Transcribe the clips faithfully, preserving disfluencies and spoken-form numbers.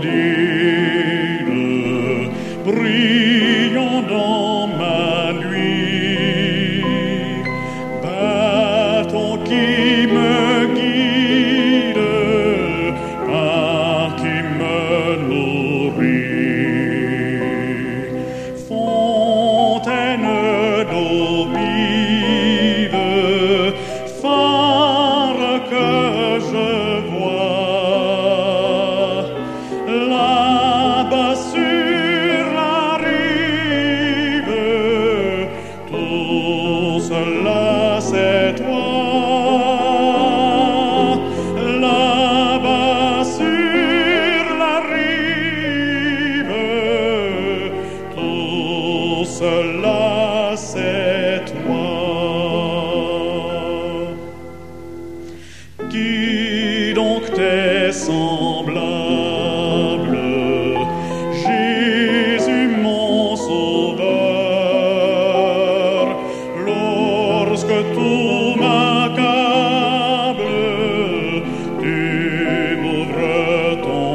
candide brillant dans ma nuit, bâton qui me guide, pain qui me nourrit, fontaine d'eau vive, phare que je vois là-bas sur la rive, tout cela c'est toi. Là-bas sur la rive, tout cela c'est toi. Qui donc t'est semblable, Jésus mon sauveur, lorsque tout m'accable, tu m'ouvres ton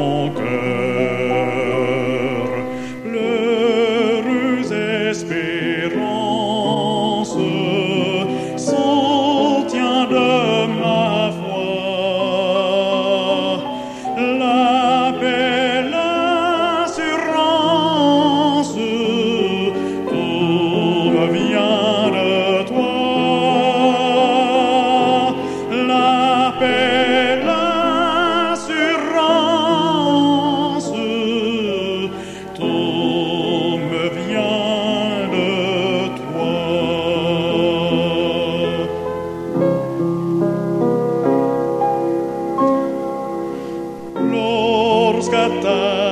cœur. L'heureuse espérance, soutien de ma foi, la paix, l'assurance, tout me vient de toi. La paix, l'assurance, tout me vient de toi. Lorsqu'à ta